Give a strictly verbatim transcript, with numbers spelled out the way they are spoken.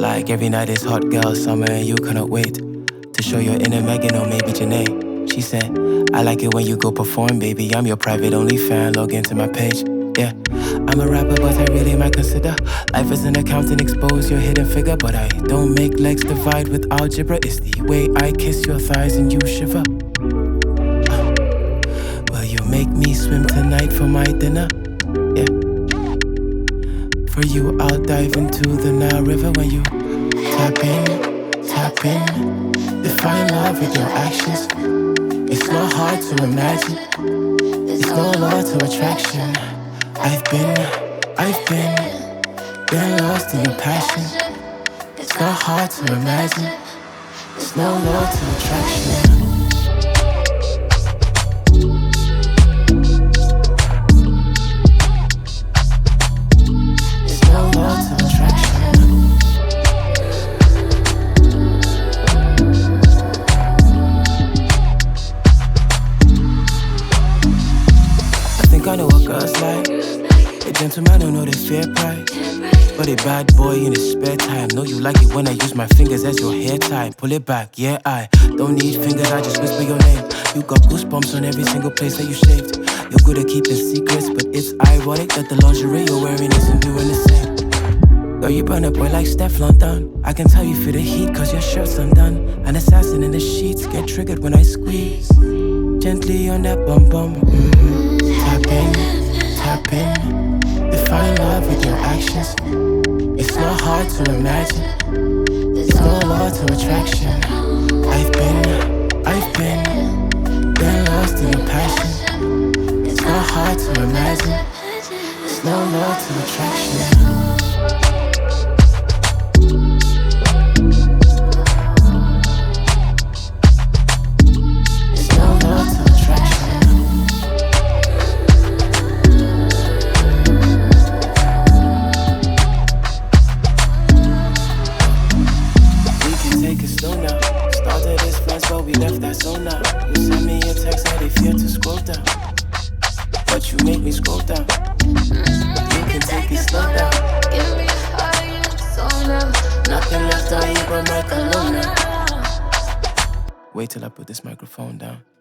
like every night is hot girl summer and you cannot wait to show your inner Megan or maybe Janae. She said, I like it when you go perform, baby. I'm your private only fan, log into my page. Yeah, I'm a rapper, but I really might consider life as an accountant, expose your hidden figure. But I don't make legs divide with algebra. It's the way I kiss your thighs and you shiver. uh, Will you make me swim tonight for my dinner? Yeah, for you I'll dive into the Nile River. When you tap in, tap in, define love with your actions. It's not hard to imagine, it's no law to attraction. I've been, I've been, been lost in your passion. It's not hard to imagine, it's no law to attraction. It's no law to attraction. I think I know what girls like. A gentleman don't know the fair price, but a bad boy in his spare time. Know you like it when I use my fingers as your hair tie. Pull it back, yeah, I don't need fingers, I just whisper your name. You got goosebumps on every single place that you shaved. You're good at keeping secrets, but it's ironic that the lingerie you're wearing isn't doing the same. Girl, you burn a boy like Stefflon Don. I can tell you feel the heat cause your shirt's undone. An assassin in the sheets, get triggered when I squeeze gently on that bum bum. Mm-hmm. Tap in, tap in, define love with your actions. It's not hard to imagine, it's no law to attraction. I've been, I've been, been lost in your passion. It's not hard to imagine, it's no law to attraction. We left that zone now. You send me a text that if you to scroll down, but you make me scroll down. You can take it slow down. Give me fire, so now. Nothing left on you but my cologne now. Wait till I put this microphone down.